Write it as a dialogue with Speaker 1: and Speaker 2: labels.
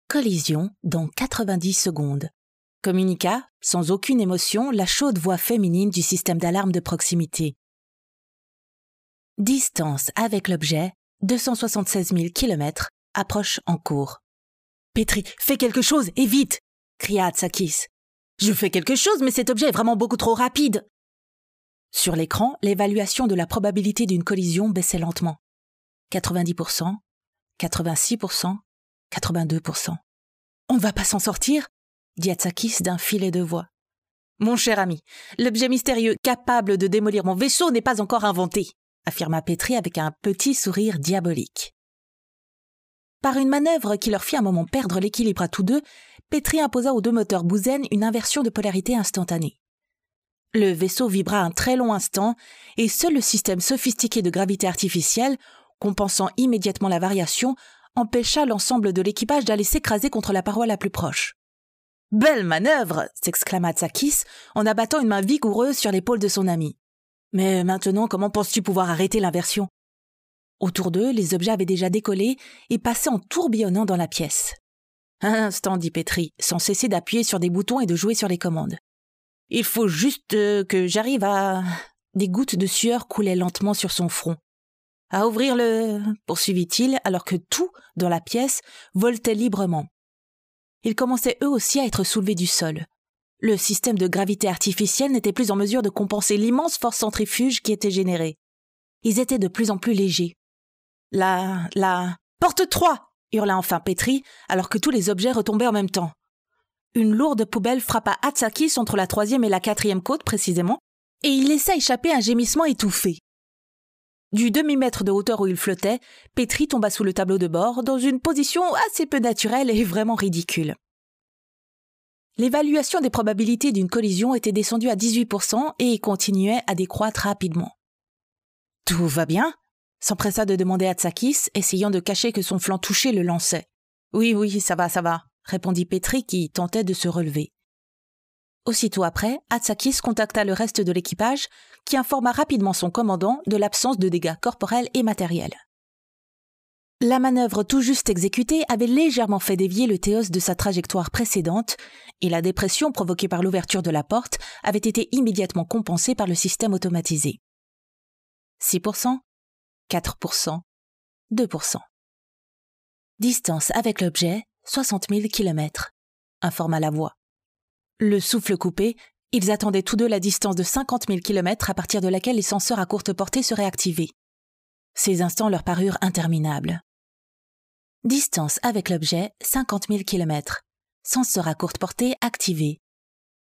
Speaker 1: Collision dans 90 secondes. Communiqua, sans aucune émotion, la chaude voix féminine du système d'alarme de proximité. Distance avec l'objet, 276 000 km, approche en cours. « Petri, fais quelque chose, et vite !» cria Hatsakis. « Je fais quelque chose, mais cet objet est vraiment beaucoup trop rapide !» Sur l'écran, l'évaluation de la probabilité d'une collision baissait lentement. 90%, 86%, 82%. « On ne va pas s'en sortir ?» dit Hatsakis d'un filet de voix. « Mon cher ami, l'objet mystérieux capable de démolir mon vaisseau n'est pas encore inventé !» affirma Petri avec un petit sourire diabolique. Par une manœuvre qui leur fit un moment perdre l'équilibre à tous deux, Petri imposa aux deux moteurs Bouzen une inversion de polarité instantanée. Le vaisseau vibra un très long instant et seul le système sophistiqué de gravité artificielle, compensant immédiatement la variation, empêcha l'ensemble de l'équipage d'aller s'écraser contre la paroi la plus proche. « Belle manœuvre !» s'exclama Hatsakis en abattant une main vigoureuse sur l'épaule de son ami. « Mais maintenant, comment penses-tu pouvoir arrêter l'inversion ?» Autour d'eux, les objets avaient déjà décollé et passaient en tourbillonnant dans la pièce. « Un instant, dit Petri, sans cesser d'appuyer sur des boutons et de jouer sur les commandes. « Il faut juste que j'arrive à... » Des gouttes de sueur coulaient lentement sur son front. « À ouvrir le... » poursuivit-il, alors que tout, dans la pièce, voltait librement. Ils commençaient eux aussi à être soulevés du sol. Le système de gravité artificielle n'était plus en mesure de compenser l'immense force centrifuge qui était générée. Ils étaient de plus en plus légers. « Porte 3 !» hurla enfin Petri, alors que tous les objets retombaient en même temps. Une lourde poubelle frappa Hatsakis entre la 3e et la 4e côte, précisément, et il laissa échapper un gémissement étouffé. Du demi-mètre de hauteur où il flottait, Petri tomba sous le tableau de bord, dans une position assez peu naturelle et vraiment ridicule. L'évaluation des probabilités d'une collision était descendue à 18% et continuait à décroître rapidement. « Tout va bien ?» s'empressa de demander Hatsakis, essayant de cacher que son flanc touché le lançait. « Oui, ça va, » répondit Petri qui tentait de se relever. Aussitôt après, Hatsakis contacta le reste de l'équipage, qui informa rapidement son commandant de l'absence de dégâts corporels et matériels. La manœuvre tout juste exécutée avait légèrement fait dévier le Théos de sa trajectoire précédente, et la dépression provoquée par l'ouverture de la porte avait été immédiatement compensée par le système automatisé. 6%, 4%, 2%. Distance avec l'objet, 60 000 km, informa la voix. Le souffle coupé, ils attendaient tous deux la distance de 50 000 km à partir de laquelle les senseurs à courte portée seraient activés. Ces instants leur parurent interminables. Distance avec l'objet, 50 000 km. Senseur à courte portée activé.